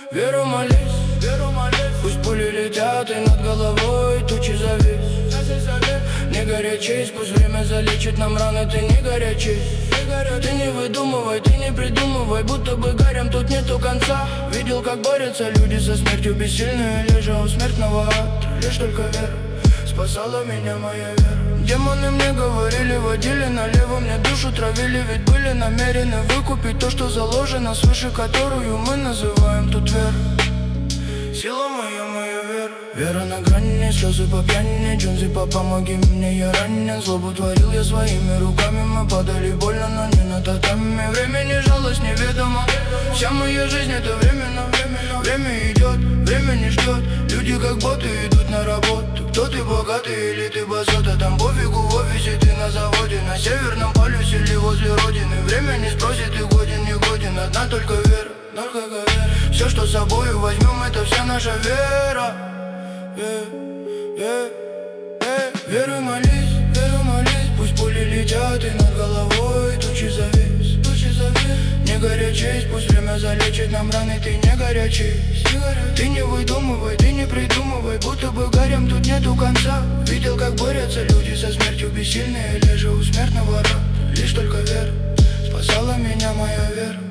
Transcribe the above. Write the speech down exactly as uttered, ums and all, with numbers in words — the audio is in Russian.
Веру молись, веру молись, пусть пули летят и над головой тучи завис. Не горячись, пусть время залечит нам раны, ты не горячись. Ты не выдумывай, ты не придумывай, будто бы горем тут нету конца. Видел, как борются люди со смертью бессильные, лежа у смертного ада. Лишь только вера спасала меня, моя вера. Демоны мне говорили, водили налево, мне душу травили, ведь были намерены выкупить то, что заложено свыше, которую мы называем тут вера. Сила моя, моя вера. Вера на грани, слезы по пьяни, Джонзипа, помоги мне, я ранен. Злобу творил я своими руками, мы падали больно, но не на татами. Времени жалость неведома, вся моя жизнь это временно. Время идет, время не ждет, люди как боты идут на работу. Кто ты, богатый или ты базота, там пофигу, в офисе ты на заводе, на Северном полюсе или возле родины. Время не спросит, ты годен, не годен, одна только вера. Только вера. Все, что с собой возьмем, это вся наша вера. Yeah, yeah, yeah. Веруй, молись, веруй, молись, пусть пули летят и над головой тучи завис, тучи завис. Не горячись, пусть время залечит нам раны, ты не горячись. Ты не выдумывай, ты не придумывай, будто бы горем тут нету конца. Видел, как борются люди со смертью бессильные, лежа у смертного рада. Лишь только вера спасала меня, моя вера.